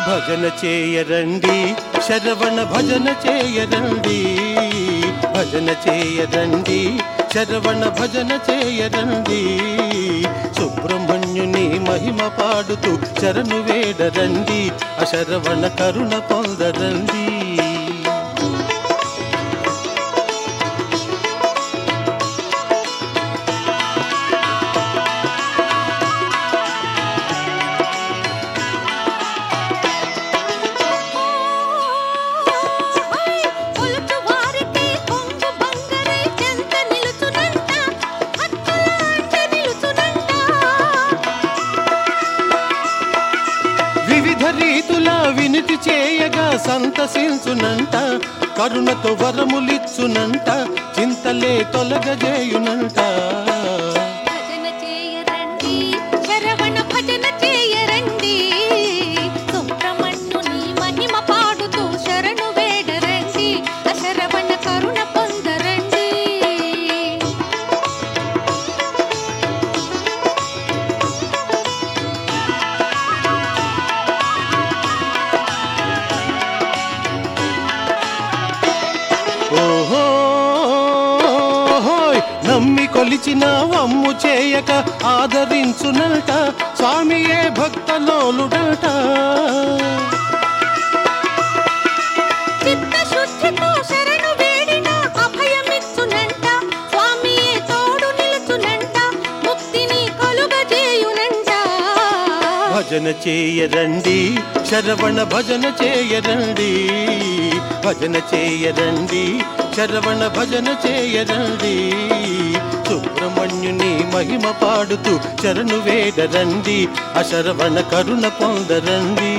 భజన చేయరండి శరవణ భజన చేయరండి, భజన చేయరండి శరవణ భజన చేయరండి. సుబ్రహ్మణ్యుని మహిమ పాడుతూ శరణు వేడరండి, అశరవణ కరుణ పొందరండి. వివిధ రీతులా వినితి చేయగా సంతసించునంట, కరుణతో వరములిచ్చునంట, చింతలే తొలగజేయునంట. భజన చేయరండి శరవణ భజన చేయరండి, సుబ్రహ్మణ్యుని మహిమ పాడుతూ శరణు వేడరండి, అశరవణ కరుణ పొందరండి. ఓహో నమ్మి కొలిచిన వమ్ము చేయక ఆదరించునట, స్వామియే భక్తలోలుడట. చిత్తశుద్ధితో శరణు వేడిన అభయమిచ్చునంట, స్వామియే తోడు నిలుచునంట, ముక్తిని కలుగజేయునంట. భజన చేయరండి శరవణ భజన చేయరండి, భజన చేయరండి శరవణ భజన చేయరండి. సుబ్రహ్మణ్యుని మహిమ పాడుతూ శరణు వేడరండి, అశరవణ కరుణ పొందరండి.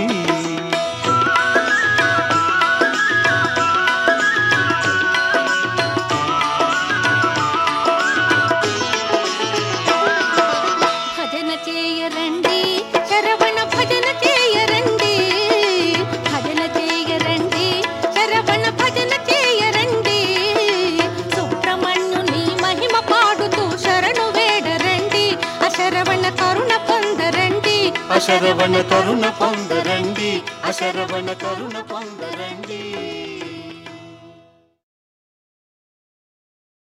భజన చేయరండి శరవణ భజన చేయరండి, భజన చేయరండి శరవణ భజన చేయరండి. సుబ్రహ్మణ్యుని మహిమ పాడుతూ శరణు వేడరండి, అశరవణ కరుణ పొందరండి, అశరవణ కరుణ పొందరండి, అశరవణ కరుణ పొందరండి.